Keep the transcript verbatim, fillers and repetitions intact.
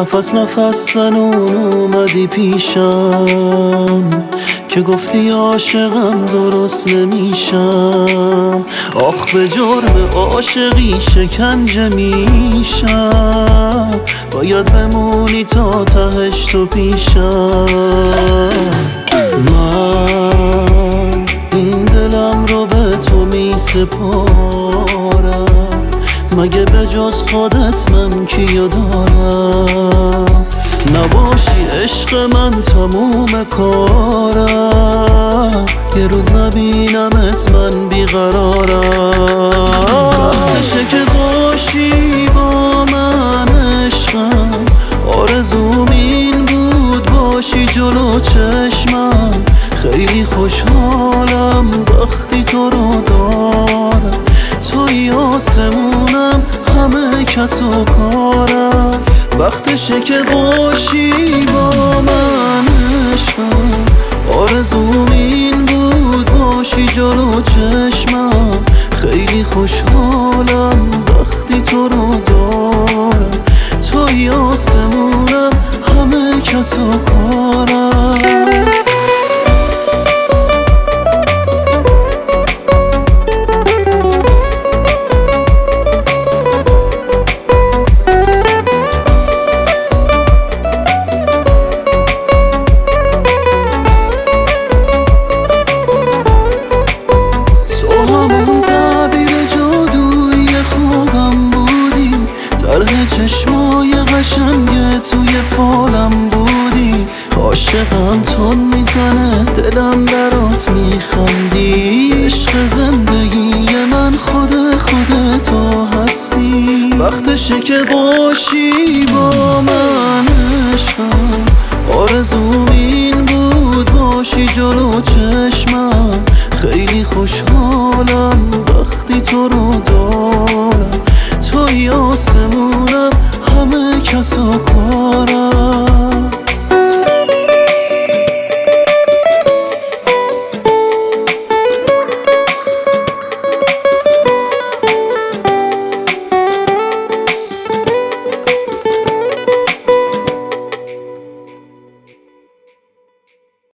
نفس نفس زنون اومدی پیشم که گفتی عاشقم درست نمیشم. آخ به جرم عاشقی شکنجه میشم، باید بمونی تا تهش تو پیشم. من این دلم رو به تو می سپارم، مگه به جز خودت من کیو دارم؟ نباشی عشق من تموم کارم، یه روز نبینمت من بیقرارم. وقتشه که باشی با من عشقم، آرزوم این بود باشی جلو چشمم. خیلی خوشحالم وقتی تو رو دارم، توی آسمونم همه کس و کارم. وقتشه که باشی با من عشقم، آرزوم این بود باشی جلو چشمم. خیلی خوشحالم وقتی تو رو دارم، توی آسمونم همه کس و کارم. چشمای قشنگ توی فالم بودی، عاشقم تون میزنه دلم برات میخندی. عشق زندگی من خود خود تو هستی. وقتشه که باشی با من عشقم، آرزوم این بود باشی جلو چشمم. خیلی خوشحالم وقتی تو رو